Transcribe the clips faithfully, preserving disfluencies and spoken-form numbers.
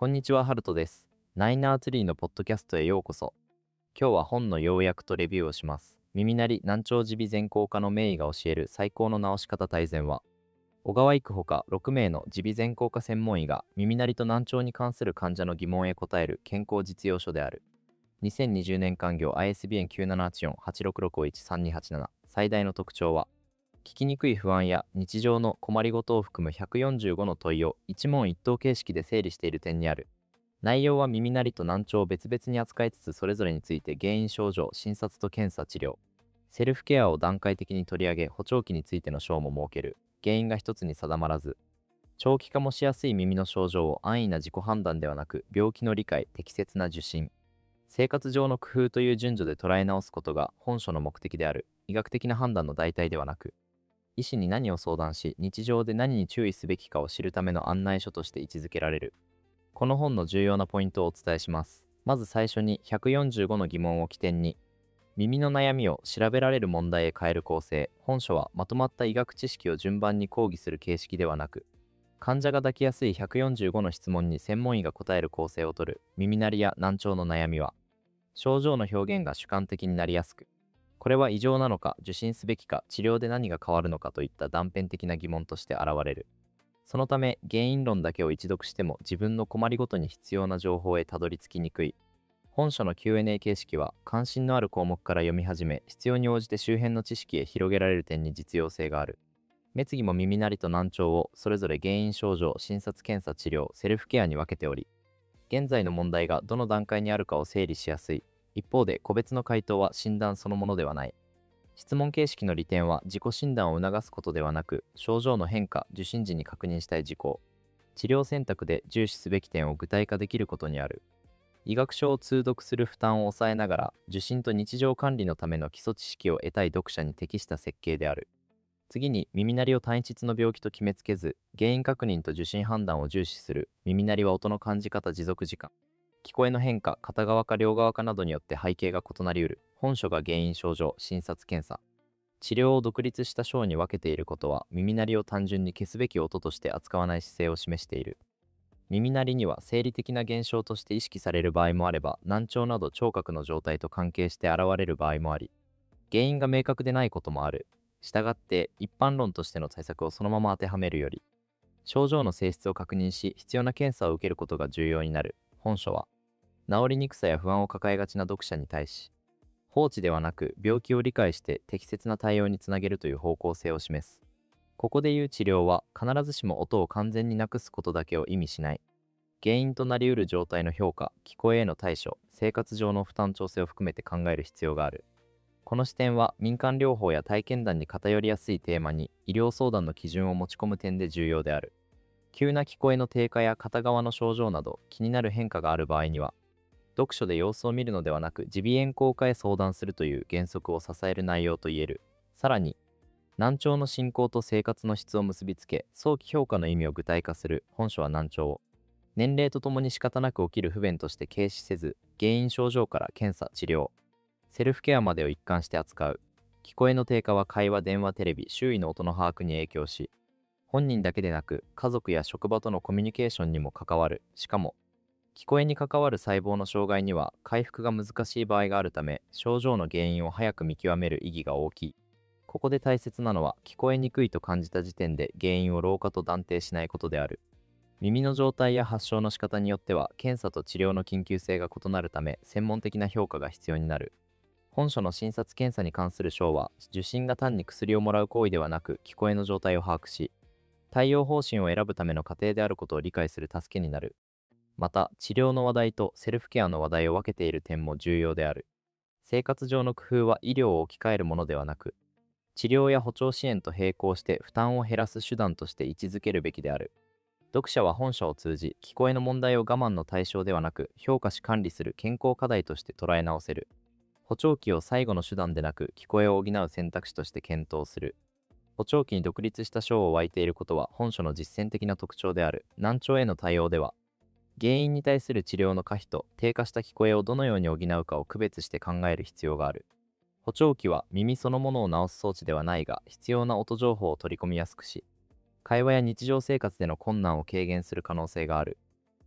こんにちは、ハルトです。ナイナーツリーのポッドキャストへようこそ。今日は本の要約とレビューをします。耳鳴り難聴耳鼻全口科の名医が教える最高の治し方大全は、小川育ほかろくめいの耳鼻全口科専門医が耳鳴りと難聴に関する患者の疑問へ答える健康実用書である。にせんにじゅうねん刊行 アイエスビーエヌ きゅうななはちよん はちろくろくごいち さんにはちなな。最大の特徴は、聞きにくい不安や日常の困りごとを含むひゃくよんじゅうごの問いを一問一答形式で整理している点にある。内容は耳鳴りと難聴を別々に扱いつつ、それぞれについて原因症状、診察と検査治療、セルフケアを段階的に取り上げ、補聴器についての章も設ける。原因が一つに定まらず、長期化もしやすい耳の症状を安易な自己判断ではなく、病気の理解、適切な受診、生活上の工夫という順序で捉え直すことが本書の目的である。医学的な判断の代替ではなく、医師に何を相談し、日常で何に注意すべきかを知るための案内書として位置づけられる。この本の重要なポイントをお伝えします。まず最初にひゃくよんじゅうごの疑問を起点に、耳の悩みを調べられる問題へ変える構成。本書はまとまった医学知識を順番に講義する形式ではなく、患者が抱きやすいひゃくよんじゅうごの質問に専門医が答える構成をとる。耳鳴りや難聴の悩みは、症状の表現が主観的になりやすく、これは異常なのか、受診すべきか、治療で何が変わるのかといった断片的な疑問として現れる。そのため、原因論だけを一読しても自分の困りごとに必要な情報へたどり着きにくい。本書の キューアンドエー 形式は、関心のある項目から読み始め、必要に応じて周辺の知識へ広げられる点に実用性がある。目次も耳鳴りと難聴をそれぞれ原因症状、診察検査治療、セルフケアに分けており、現在の問題がどの段階にあるかを整理しやすい。一方で、個別の回答は診断そのものではない。質問形式の利点は、自己診断を促すことではなく、症状の変化、受診時に確認したい事項、治療選択で重視すべき点を具体化できることにある。医学書を通読する負担を抑えながら、受診と日常管理のための基礎知識を得たい読者に適した設計である。次に、耳鳴りを単一の病気と決めつけず、原因確認と受診判断を重視する。耳鳴りは音の感じ方、持続時間、聞こえの変化、片側か両側かなどによって背景が異なりうる。本書が原因症状、診察検査、治療を独立した章に分けていることは、耳鳴りを単純に消すべき音として扱わない姿勢を示している。耳鳴りには生理的な現象として意識される場合もあれば、難聴など聴覚の状態と関係して現れる場合もあり、原因が明確でないこともある。したがって、一般論としての対策をそのまま当てはめるより、症状の性質を確認し、必要な検査を受けることが重要になる。本書は、治りにくさや不安を抱えがちな読者に対し、放置ではなく病気を理解して適切な対応につなげるという方向性を示す。ここでいう治療は、必ずしも音を完全になくすことだけを意味しない。原因となりうる状態の評価、聞こえへの対処、生活上の負担調整を含めて考える必要がある。この視点は、民間療法や体験談に偏りやすいテーマに医療相談の基準を持ち込む点で重要である。急な聞こえの低下や片側の症状など気になる変化がある場合には、読書で様子を見るのではなく、耳鼻咽喉科へ相談するという原則を支える内容といえる。さらに、難聴の進行と生活の質を結びつけ、早期評価の意味を具体化する。本書は難聴を、年齢とともに仕方なく起きる不便として軽視せず、原因症状から検査、治療、セルフケアまでを一貫して扱う。聞こえの低下は会話、電話、テレビ、周囲の音の把握に影響し、本人だけでなく、家族や職場とのコミュニケーションにも関わる。しかも、聞こえに関わる細胞の障害には回復が難しい場合があるため、症状の原因を早く見極める意義が大きい。ここで大切なのは、聞こえにくいと感じた時点で原因を老化と断定しないことである。耳の状態や発症の仕方によっては、検査と治療の緊急性が異なるため、専門的な評価が必要になる。本書の診察検査に関する章は、受診が単に薬をもらう行為ではなく、聞こえの状態を把握し、対応方針を選ぶための過程であることを理解する助けになる。また、治療の話題とセルフケアの話題を分けている点も重要である。生活上の工夫は医療を置き換えるものではなく、治療や補聴支援と並行して負担を減らす手段として位置づけるべきである。読者は本書を通じ、聞こえの問題を我慢の対象ではなく、評価し管理する健康課題として捉え直せる。補聴器を最後の手段でなく、聞こえを補う選択肢として検討する。補聴器に独立した章を湧いていることは本書の実践的な特徴である。難聴への対応では、原因に対する治療の可否と低下した聞こえをどのように補うかを区別して考える必要がある。補聴器は耳そのものを治す装置ではないが、必要な音情報を取り込みやすくし、会話や日常生活での困難を軽減する可能性がある。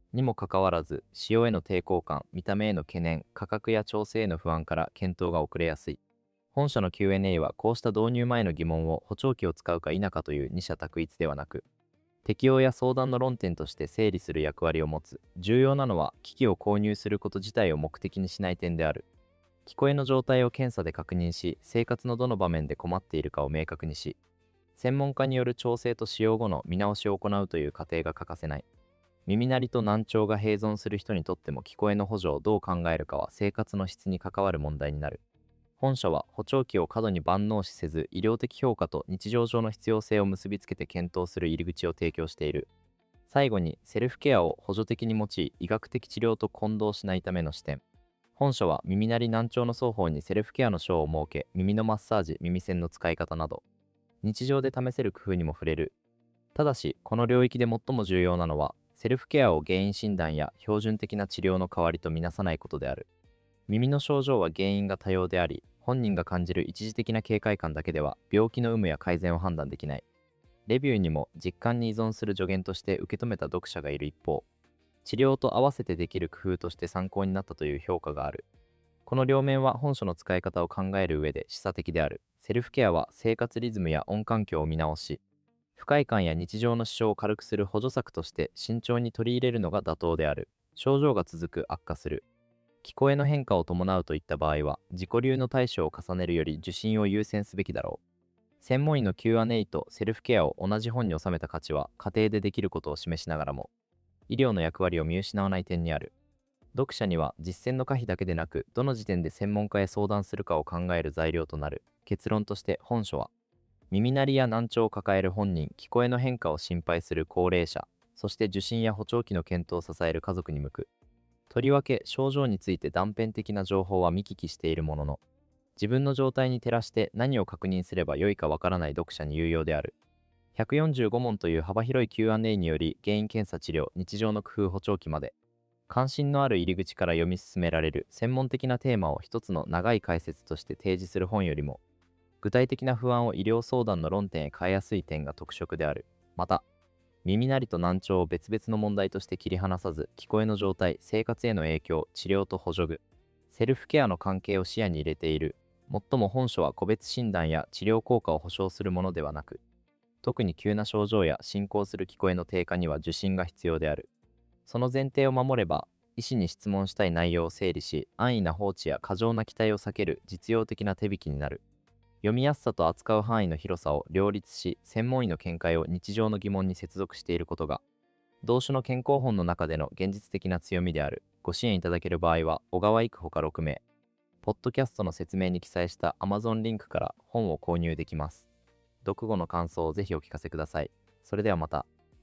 にもかかわらず、使用への抵抗感、見た目への懸念、価格や調整への不安から検討が遅れやすい。本社の キューエヌエー はこうした導入前の疑問を補聴器を使うか否かという二者択一ではなく、適用や相談の論点として整理する役割を持つ。重要なのは、機器を購入すること自体を目的にしない点である。聞こえの状態を検査で確認し、生活のどの場面で困っているかを明確にし、専門家による調整と使用後の見直しを行うという過程が欠かせない。耳鳴りと難聴が併存する人にとっても聞こえの補助をどう考えるかは生活の質に関わる問題になる。本書は補聴器を過度に万能視せず、医療的評価と日常上の必要性を結びつけて検討する入り口を提供している。最後に、セルフケアを補助的に用い、医学的治療と混同しないための視点。本書は耳鳴り難聴の双方にセルフケアの章を設け、耳のマッサージ、耳栓の使い方など、日常で試せる工夫にも触れる。ただし、この領域で最も重要なのは、セルフケアを原因診断や標準的な治療の代わりとみなさないことである。耳の症状は原因が多様であり、本人が感じる一時的な警戒感だけでは病気の有無や改善を判断できない。レビューにも実感に依存する助言として受け止めた読者がいる一方、治療と合わせてできる工夫として参考になったという評価がある。この両面は本書の使い方を考える上で示唆的である。セルフケアは生活リズムや音環境を見直し、不快感や日常の支障を軽くする補助策として慎重に取り入れるのが妥当である。症状が続く、悪化する、聞こえの変化を伴うといった場合は、自己流の対処を重ねるより受診を優先すべきだろう。専門医の キューアンドエー とセルフケアを同じ本に収めた価値は、家庭でできることを示しながらも、医療の役割を見失わない点にある。読者には実践の可否だけでなく、どの時点で専門家へ相談するかを考える材料となる。結論として本書は、耳鳴りや難聴を抱える本人、聞こえの変化を心配する高齢者、そして受診や補聴器の検討を支える家族に向く。とりわけ症状について断片的な情報は見聞きしているものの、自分の状態に照らして何を確認すればよいかわからない読者に有用である。ひゃくよんじゅうご問という幅広い キューアンドエー により、原因検査治療、日常の工夫補聴器まで、関心のある入り口から読み進められる専門的なテーマを一つの長い解説として提示する本よりも、具体的な不安を医療相談の論点へ変えやすい点が特色である。また、耳鳴りと難聴を別々の問題として切り離さず、聞こえの状態、生活への影響、治療と補助具、セルフケアの関係を視野に入れている。もっとも本書は個別診断や治療効果を保証するものではなく、特に急な症状や進行する聞こえの低下には受診が必要である。その前提を守れば、医師に質問したい内容を整理し、安易な放置や過剰な期待を避ける実用的な手引きになる。読みやすさと扱う範囲の広さを両立し、専門医の見解を日常の疑問に接続していることが、同種の健康本の中での現実的な強みである。ご支援いただける場合は、小川育ほかろく名、ポッドキャストの説明に記載した Amazon リンクから本を購入できます。読後の感想をぜひお聞かせください。それではまた。